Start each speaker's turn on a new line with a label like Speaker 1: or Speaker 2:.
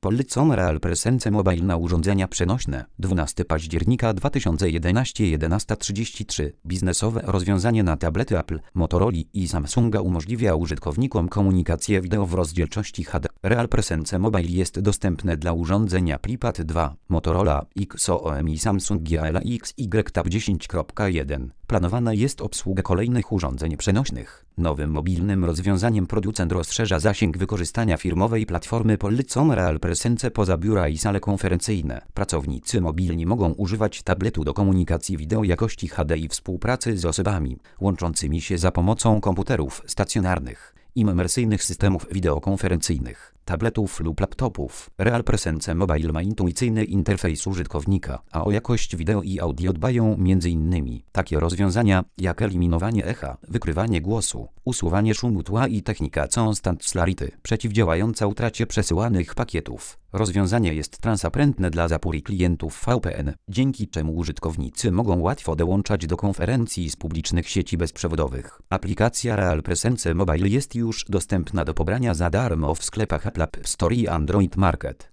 Speaker 1: Polecam Real Presence Mobile na urządzenia przenośne. 12 października 2011 11:33. Biznesowe rozwiązanie na tablety Apple, Motorola i Samsunga umożliwia użytkownikom komunikację wideo w rozdzielczości HD. Real Presence Mobile jest dostępne dla urządzeń Apple iPad 2, Motorola XOM i Samsung Galaxy Y Tab 10.1. Planowana jest obsługa kolejnych urządzeń przenośnych. Nowym mobilnym rozwiązaniem producent rozszerza zasięg wykorzystania firmowej platformy Polecam Real Presence poza biura i sale konferencyjne. Pracownicy mobilni mogą używać tabletu do komunikacji wideo jakości HD i współpracy z osobami łączącymi się za pomocą komputerów stacjonarnych i imersyjnych systemów wideokonferencyjnych, tabletów lub laptopów. Real Presence Mobile ma intuicyjny interfejs użytkownika, a o jakość wideo i audio dbają m.in. takie rozwiązania jak eliminowanie echa, wykrywanie głosu, usuwanie szumu tła i technika Constant Clarity, przeciwdziałająca utracie przesyłanych pakietów. Rozwiązanie jest transparentne dla zapór i klientów VPN, dzięki czemu użytkownicy mogą łatwo dołączać do konferencji z publicznych sieci bezprzewodowych. Aplikacja Real Presence Mobile jest już dostępna do pobrania za darmo w sklepach Apple App Store i Android Market.